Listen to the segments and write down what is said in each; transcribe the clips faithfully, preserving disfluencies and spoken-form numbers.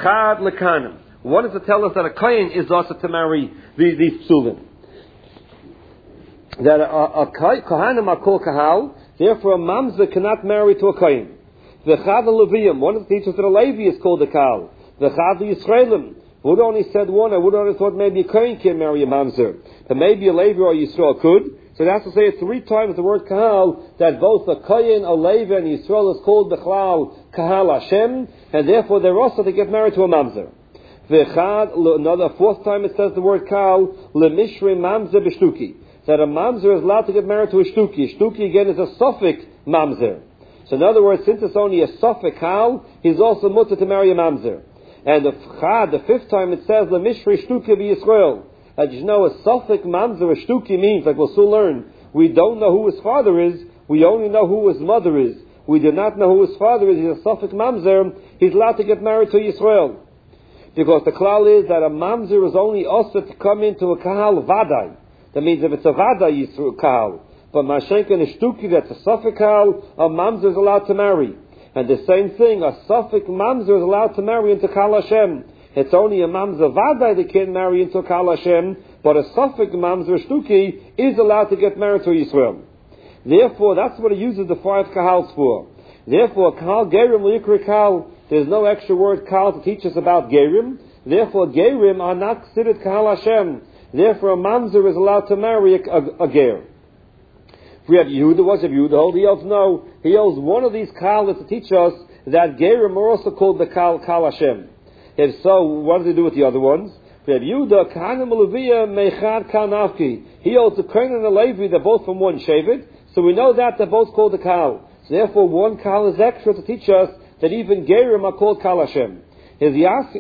Echad lekanim. What does it tell us that a kohen is also to marry these, these psulim? That a, a, a kohanim are called kahal, therefore a mamzer cannot marry to a kohen. The Chad Leviyim, one of the teachers that a Levi is called a kahal. The Chad Yisraelim would only said one. I would only thought maybe a kohen can marry a mamzer, but maybe a Levi or Yisrael could. So that's to say three times the word kahal, that both a kohen, a Levi, and Yisrael is called bechlal kahal Hashem, and therefore they're also to get married to a mamzer. V'chad, another fourth time it says the word kahal lemishre mamzer b'shtuki, that a mamzer is allowed to get married to a shtuki. Shtuki again is a suffix mamzer. So in other words, since it's only a suffix kahal, he's also mutter to marry a mamzer. And the chad, the fifth time it says lemishre shtuki b'Yisrael. As you know, a suffix mamzer, a shtuki means, like we'll soon learn, we don't know who his father is, we only know who his mother is. We do not know who his father is, he's a suffix mamzer, he's allowed to get married to Yisrael. Because the klal is that a mamzer is only also to come into a kahal vadai. That means if it's a vadai Yisrael kahal. But mashenka and a shtuki, that's a suffix kahal, a mamzer is allowed to marry. And the same thing, a suffix mamzer is allowed to marry into kahal Hashem. It's only a mamzer vadai that can marry into Kahal Hashem, but a suffix mamzer shtuki is allowed to get married to Yisrael. Therefore, that's what he uses the five kahals for. Therefore, kahal gerim l'yikri kahal. There's no extra word kahal to teach us about gerim. Therefore, gerim are not considered Kahal Hashem. Therefore, a mamzer is allowed to marry a, a, a ger. If we have Yehuda, what's if Yehuda hold? He holds no. He holds one of these kahal to teach us that gerim are also called the kahal, kahal Hashem. If so, what does he do with the other ones? We have Yehuda, Kahanim Leviyah, Mechad Kanafki. He holds the Kohen and the Levi, they're both from one Shevet, so we know that they're both called the Kahal. So therefore, one Kahal is extra to teach us that even Gerim are called Kahal Hashem. His Yasi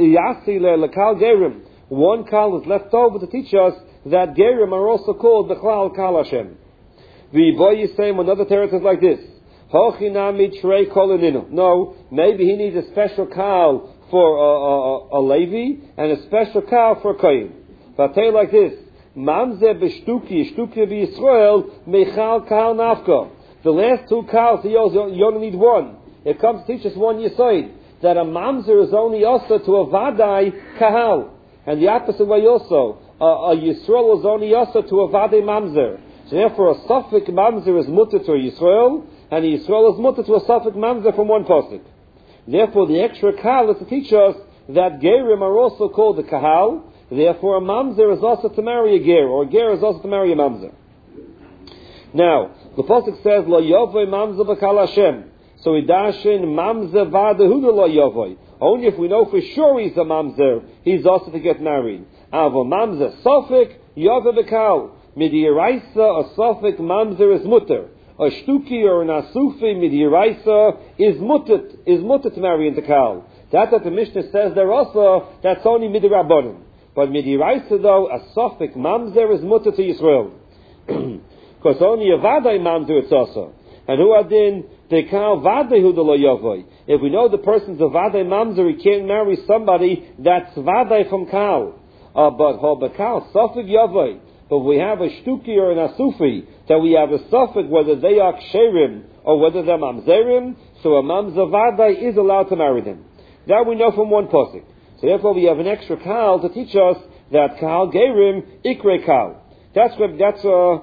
Lekal Gerim, one Kahal is left over to teach us that Gerim are also called the Kahal Hashem. V'boy Yisayim, another teretz is like this. Hochinami Trei Kolininu. No, maybe he needs a special Kahal for a, a, a Levi, and a special cow for a Kohen. But I'll tell you like this, Mamze b'shtuki, shtuki b'Yisrael, mechal kahal nafka. The last two cows, you only need one. It comes to teach us one yisoid, that a mamzer is only also to a vadai kahal. And the opposite way also, a, a Yisrael is only also to a vadai mamzer. So therefore a suffix mamzer is mutter to a Yisrael, and a Yisrael is mutter to a suffix mamzer from one pasuk. Therefore, the extra kahal is to teach us that gerim are also called the kahal. Therefore, a mamzer is also to marry a ger, or a ger is also to marry a mamzer. Now, the pasuk says, "Lo yovoi mamzer b'kal Hashem." So we dash in mamzer v'adahuda lo yovoi. Only if we know for sure he's a mamzer, he's also to get married. Avo mamzer sofik yovoi b'kal. Midiraisa, a sofik mamzer is mutter. A shtuki or an asufi midiraisa is mutat is mutat to marry into kal. That's what the Mishnah says there also. That's only midirabbanim. But midiraisa though, a suffix mamzer is mutat to Yisrael. Because only a vadai mamzer it's also. And who adin the kal vadai hu lo yavoi. If we know the person's a vadai mamzer, he can't marry somebody that's vadai from kal. Uh, but ho bekal suffix yavoi. But we have a shtuki or an asufi, that we have a suffix whether they are ksherim or whether they're mamzerim, so a mamzer vadai is allowed to marry them. That we know from one pasuk. So therefore we have an extra kal to teach us that kal gerim ikre kal. That's what, that's uh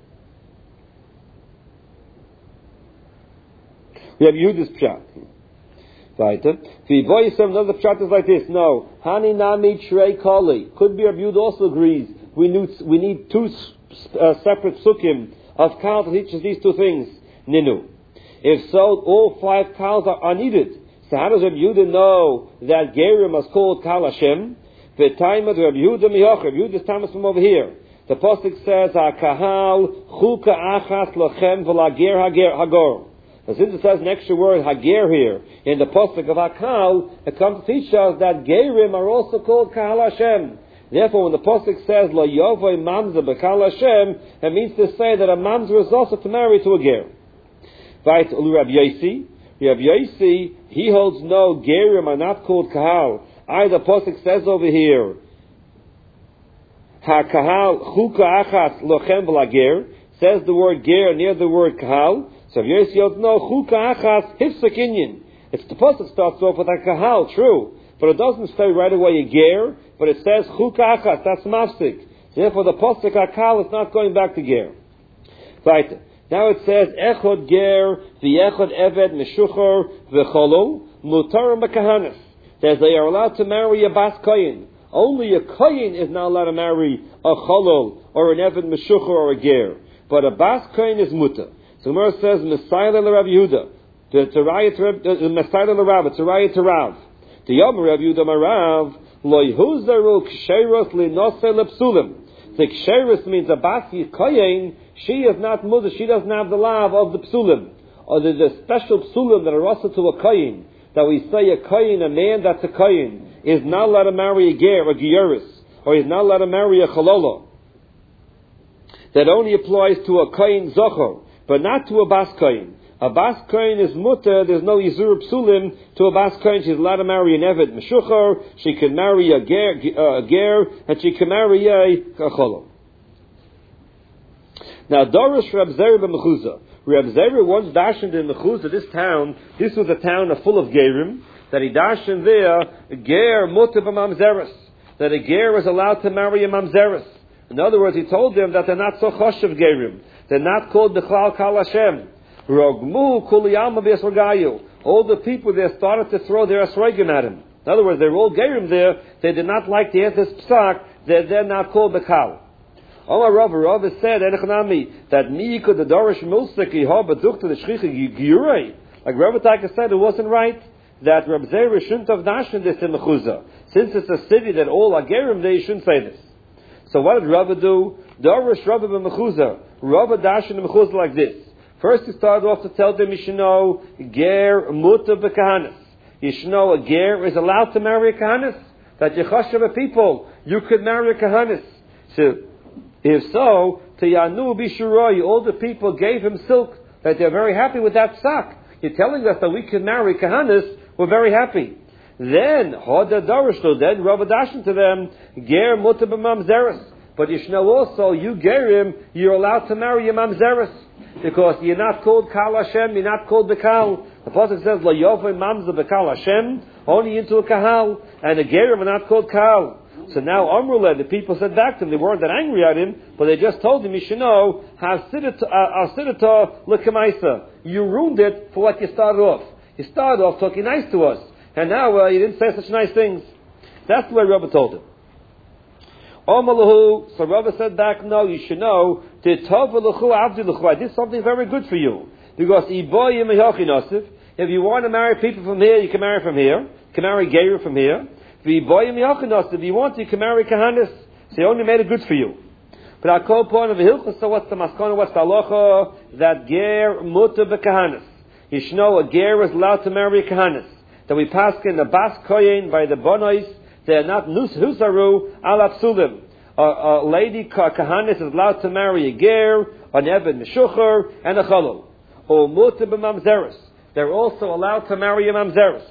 we have Yehuda's pshat. Weiter. V'voyisem, another pshat is like this. No. Hani nami trei koli. Could be Rabbi Yehuda also agrees. We need, we need two uh, separate sukkim of kal to teach us these two things. Ninu. If so, all five kals are, are needed. So how does Rabbi Yehuda know that gerim is called kal Hashem? V'taimad Rabbi Yehuda mihoch. Rabbi Yehuda's time is from over here. The pasuk says, "Hakahal chuka achas lochem v'lager hager hagor." But since it says an extra word hager here in the pasuk of Hakal, it comes to teach us that gerim are also called kal Hashem. Therefore, when the pasuk says "Lo yovoi mamzer b'kal Hashem," it means to say that a mamzer is also to marry to a ger. Right? Rabbi Yosi, Rabbi Yosi, he holds no, gerim are not called kahal. Either the pasuk says over here, "Ha kahal chuka achas lochem v'lager," says the word ger near the word kahal. So Rabbi Yosi holds no, chuka achas hifsak inyan. It's the pasuk starts off with a kahal, true. but it doesn't say right away a ger, but it says chukah achas, that's mafsik. Therefore the posuk hakal is not going back to ger. Right. Now it says echod ger, v'echod eved, meshuchor, v'cholol, mutar mekahanis. That they are allowed to marry a bas koyin. Only a koyin is not allowed to marry a cholol, or an eved meshuchor, or a ger. But a bas koyin is mutar. So Gemara says, Messiah le Rav Yehuda. The Tarayah to Messiah le Rav, it's Tarayah to Rav. The Yom Rav Yehuda Marav, lo yhuzaru ksheros li nose lepsulim. The ksheros means a bas koyin, she is not mother, she doesn't have the love of the psulim. Or there's a special psulim that are also to a koyin. That we say a koyin, a man that's a koyin, is not allowed to marry a ger, a gieris, or he's not allowed to marry a chalolo. That only applies to a koyin zochor, but not to a bas koyin. A bas koyin is mutter, there's no yizur psulim to a bas koyin. She's allowed to marry an eved meshuchar, she can marry a ger, uh, a ger, and she can marry a, a chalolo. Now, Dorish Reb Zera b'Mechuzah. Reb Zera once darshaned in Mechuzah, this town, this was a town full of gerim, that he darshaned there, ger mutter b'mamzeres, that a ger is allowed to marry a mamzeres. In other words, he told them that they're not so choshev gerim, they're not called B'chlal Kal Hashem. Rogmu kuliyama b'yasrogayu. All the people there started to throw their asrogim at him. In other words, they were all gerim there, they did not like the Eretz Psak, they're, they're not called B'chal. Omar Rav, Rav said, that mi could the Dorish Mulsiki ha bedukta the Shchicha Giyurei. Like Rav Taka said, it wasn't right that Reb Zera shouldn't have dashed this in Mechuzah. Since it's a city that all are gerim, they shouldn't say this. So what did Rav do? Dorish Rav b'Mechuzah. Rav dashed in Mechuzah like this. First he started off to tell them you should know ger muta b'kahanis. You should know a ger is allowed to marry a kahanis. That yechashav a people, you could marry a kahanis. So if so, to Yanu Bishuroi, all the people gave him silk, that they're very happy with that sack. You're telling us that we can marry Kahanis, we're very happy. Then, Hoda Darishto, then Rav Dashan to them, Ger Muta B'Mamzeres. But you should know also, you Gerim, you're allowed to marry a Mamzeres. Because you're not called Kal Hashem, you're not called Bekal. The Pasuk says, La Yovei Mamza Bekal Hashem, only into a Kahal. And the Gerim are not called Kal. So now Amrullah, the people said back to him, they weren't that angry at him, but they just told him, you should know, Hasidata Lekamaisa. You ruined it for what you started off. You started off talking nice to us, and now uh, you didn't say such nice things. That's the way Rabbi told him. Omalahu, so Rabbi said back, no, you should know, I did something very good for you. Because if you want to marry people from here, you can marry from here. You can marry Geir from here. If you want, you can marry Kahanis. So he only made it good for you. But I call upon of the Hilchah, so what's the Maskana, what's the Halacha? That Ger muta b'Kahanis. You should know a Ger is allowed to marry a Kahanis. That we pass in the Bas Koyin by the Bonois, they are not Nus Husaru ala Psulim. A lady Kahanis is allowed to marry a Ger, an Eved Meshuchar, and a Chalol. Or muta b'Mamzeres. They're also allowed to marry a Mamzeres.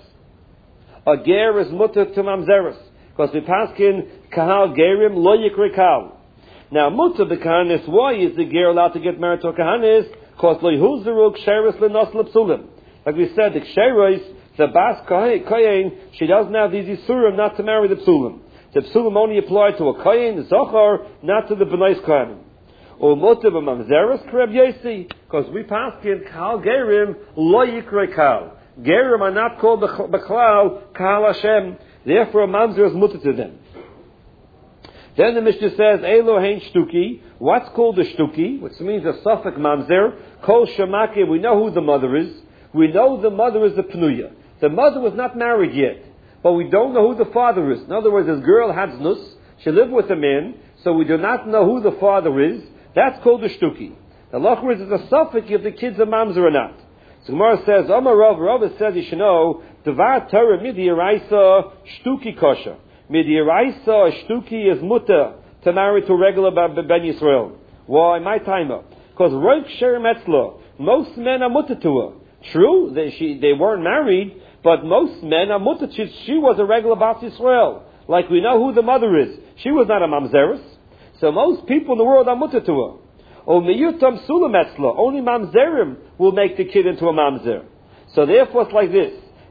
A ger is mutter to mamzeres, because we pass in kahal gerim lo yikre kal. Now mutter b'kahanis, why is the ger allowed to get married to a kahanis? Because lo yhuzeru ksheres lenos lepsulim. Like we said, the ksheres, the bas kohen, she doesn't have these isurim not to marry the psulim. The psulim only apply to a kohen, zochar, not to the b'nais kohenim. Or mutter b'mamzeres kreb yesi, because we pass in kahal gerim lo yikre kal. Gerim are not called B'chlal Kal Hashem. Therefore, a mamzer is mutter to them. Then the Mishnah says, Elo hein shtuki. What's called a shtuki? Which means a suffix mamzer. Kol shemake. We know who the mother is. We know the mother is the pnuya. The mother was not married yet, but we don't know who the father is. In other words, this girl had znus. She lived with a man, so we do not know who the father is. That's called a shtuki. The lachur is a suffix if the kid's a mamzer or not. So Gemara says, Omar Rav, Rav says you should know, Devar Torah midi yaraisa shtuki kosher. Midi yaraisa shtuki is mutter to marry to a regular Ben Yisrael. Why? My timer. Because Roik Sherem Etzla, most men are mutter to her. True, they, she, they weren't married, but most men are mutter to she, she was a regular Bas Yisrael. Like we know who the mother is. She was not a mamzeres. So most people in the world are mutter to her. O miyutam sulam etzla, only mamzerim will make the kid into a mamzer. So therefore it's like this.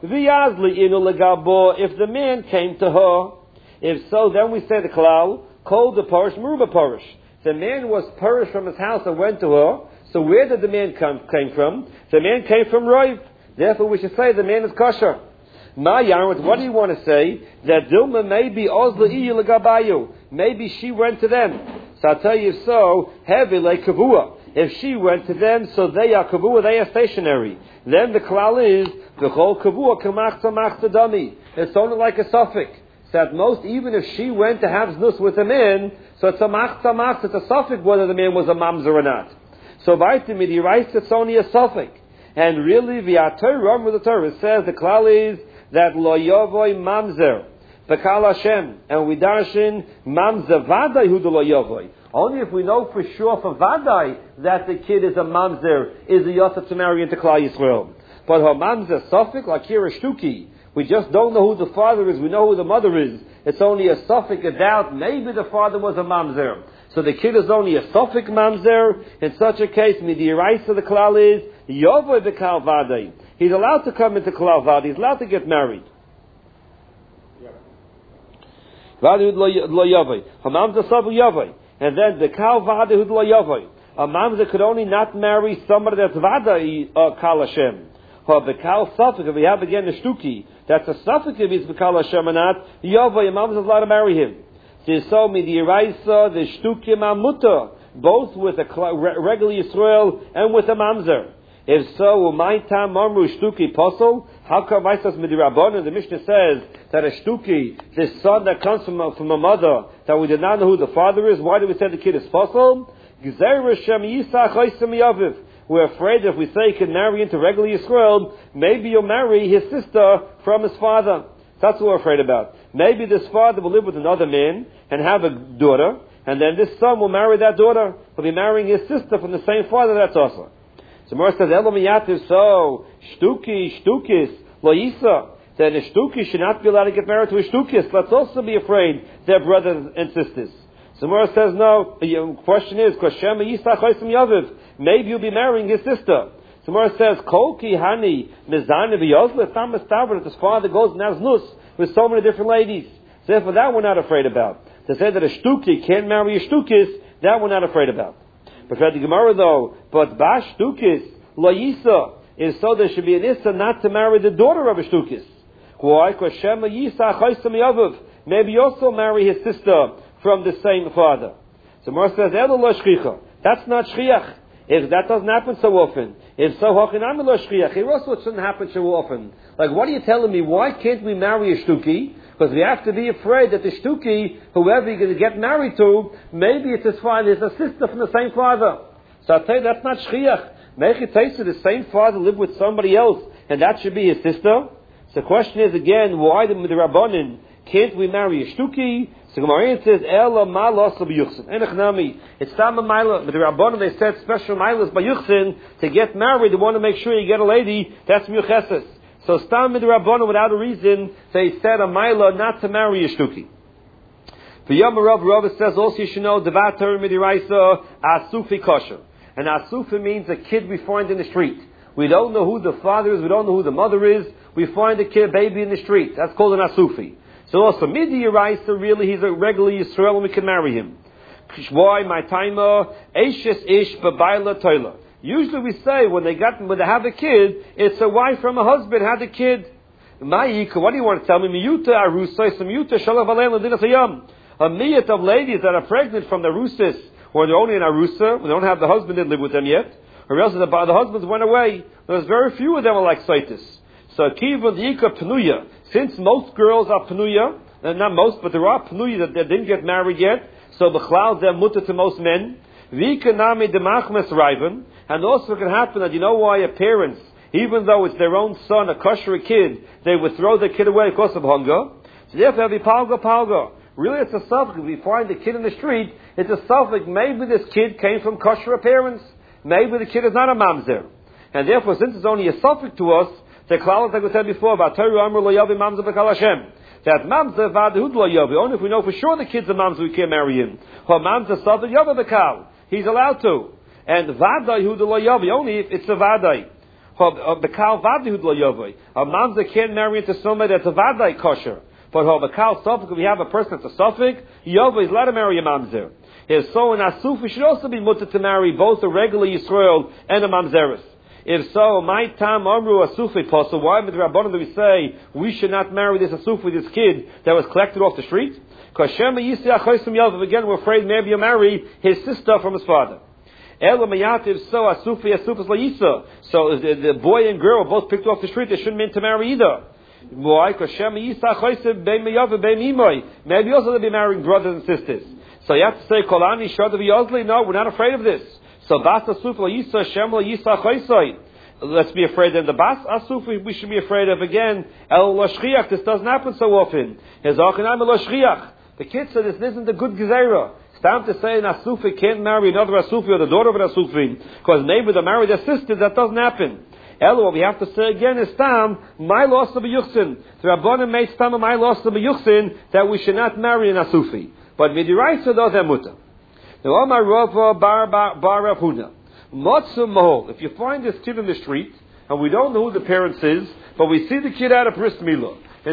V'yazli inu legabo, if the man came to her, if so, then we say the klal, called the parish, meruba parish. The man was parish from his house and went to her, so where did the man come, came from? The man came from Roiv. Therefore we should say the man is kosher. My yarn, what do you want to say? That Dilma maybe Ozla Iyu legabayu. Maybe she went to them. So I'll tell you so, heavy like kavua. If she went to them, so they are kavua, they are stationary. Then the klal is, the whole kavua kamachta machta dami. It's only like a suffix. So at most, even if she went to have znus with a man, so it's a machta machta, it's a suffix whether the man was a mamzer or not. So vitamin, he writes it's only a suffix. And really, the Torah, with the Torah, it says the klal is that lo yavoy mamzer, v'kal Hashem, and we darshin mamzer vaday hu de lo yavoy. Only if we know for sure for vaday that the kid is a mamzer, is a yosef to marry into Klal Yisrael. But her mamzer suffix like here a shtuki. We just don't know who the father is. We know who the mother is. It's only a suffix, a doubt. Maybe the father was a mamzer. So the kid is only a suffix mamzer. In such a case, midiraisa the klal is yovoy v'kal vaday. He's allowed to come into klal vaday. He's allowed to get married. Vaday lo yovoy. Hamamzer savu yovoy. And then the kal vaday hu lo yovoy. A mamzer could only not marry somebody that's vaday uh, kal Hashem. Or the kal suffix, if we have again the shtuki, that's a suffix if he's v'kal Hashem or not, yovoy, a mamzer is allowed to marry him. So midiraisa the shtuki mamuta, both with a regular Yisrael and with a mamzer. If so, my tam mamru shtuki posel. How come I says midirabon? The Mishnah says that a shtuki, this son that comes from a, from a mother that we did not know who the father is. Why do we say the kid is posel? We're afraid that if we say he can marry into regular Yisrael, maybe he'll marry his sister from his father. That's what we're afraid about. Maybe this father will live with another man and have a daughter, and then this son will marry that daughter. He'll be marrying his sister from the same father. That's also. So Mor says, Elomiyativ, so, shtuki, shtukis, lo yisa. Then a shtuki should not be allowed to get married to a shtukis. Let's also be afraid they're brothers and sisters. So Mor says, no. The question is, maybe you'll be marrying his sister. So Mor says, Kolki hani mizane v'yozle. It's not mistaber that his father goes and has nus with so many different ladies. So therefore, that we're not afraid about. To say that a shtuki can't marry a shtukis, that we're not afraid about. But for the Gemara though, but bash shtukis lo yisa is so there should be an issa not to marry the daughter of a shtukis. Why? Because shema yisa chaysam yavuv. Maybe also marry his sister from the same father. So Mor says, Elo lo shchicha. That's not shchiach. If that doesn't happen so often, if so, hachinam lo shchiach. It also shouldn't happen so often. Like, what are you telling me? Why can't we marry a shtuki? Because we have to be afraid that the shtuki, whoever you're going to get married to, maybe it's his father, it's a sister from the same father. So I'll tell you, that's not shchiach. Make it taste the same father live with somebody else, and that should be his sister. So the question is again, why the Rabbanin can't we marry a shtuki? So Gemara says, Ela ma losa b'yuchsin. Enech nami. It's tam a maila. But the Rabbanim, they said special mailas by yuchsin to get married. They want to make sure you get a lady that's miyucheses. So stam with the Rabbanim, without a reason, they said a maila not to marry a shtuki. For Yom Rav, Rav says also you should know Devat Torah midiraisa asufi kosher. And asufi means a kid we find in the street. We don't know who the father is. We don't know who the mother is. We find a kid, baby in the street. That's called an asufi. So also, Midi Yeraisa, really, he's a regular Yisrael and we can marry him. Why? My timer, Eishes Ish Babaila Toila. Usually we say, when they got, when they have a kid, it's a wife from a husband had a kid. Ma'ika, what do you want to tell me? Miyuta Arusai, Samyuta Shalav Alein Ladinasayam. A miyat of ladies that are pregnant from the Rusis, or they're only in Arusa, they don't have the husband, didn't live with them yet, or else the, the husbands went away. There's very few of them are like Saitis. So Kiva Yika Panuya. Since most girls are Panuya, and not most, but there are Panuya that, that didn't get married yet, so B'chlal they're mutter to most men. Vika Nami Demachmes Riven, and also it can happen that you know why a parents, even though it's their own son, a kosher kid, they would throw their kid away because of hunger. So therefore, be palga palga. Really, it's a suffix. If we find the kid in the street, it's a suffix. Maybe this kid came from kosher parents. Maybe the kid is not a mamzer. And therefore, since it's only a suffix to us, the klal, like we said before, about Torah Amr Lo Yavi Mamzer B'Kal Hashem. That Mamzer Vadehud Lo Yavi. Only if we know for sure the kid's a Mamzer, we can't marry him. Or Mamzer Sav Yavi B'Kal. He's allowed to. And Vadai Hud Lo Yavi. Only if it's a Vadai. For Bekal Vadihud Lo Yovoi. A mamzer can't marry into somebody that's a Vadai kosher. But ho Bekal Suffolk, if we have a person that's a Suffolk, Yovoi is let him marry a mamzer. If so, an Asufi should also be mutter to marry both a regular Yisrael and a mamzeris. If so, my tam amru Asufi posel. Why would the Rabbanan do we say we should not marry this Asufi, this kid that was collected off the street? Because Shema Yisi Achosim Yovoi. Again, we're afraid maybe you marry his sister from his father. Ela Mayativ, so Asufi Asufis Layisa. So the, the boy and girl were both picked off the street. They shouldn't mean to marry either. Why? Because Shema Yisa Achosim Bein Meyavah Bein Imoy. Maybe also they'll be marrying brothers and sisters. So you have to say Kolani Shadav Yozli. No, we're not afraid of this. So Bas Asuf Layisa Shem Layisa Achoisai. Let's be afraid of the Bas Asuf. We should be afraid of again El Lashchiach. This doesn't happen so often. His Achinam El Lashchiach. The kid said this isn't a good gezerah. It's time to say an Asufi can't marry another Asufi or the daughter of an Asufi because maybe they marry their sister. That doesn't happen. Elo, what we have to say again is Tam, my loss of a Yuchsin. The Rabbanim made Tam my loss of a Yuchsin that we should not marry an Asufi. But Midiraisa does have mutter. Now, Omar Rava Bar Bar Rav Huna. Motzah Mahol. If you find this kid in the street and we don't know who the parents is, but we see the kid out of Bris Milah,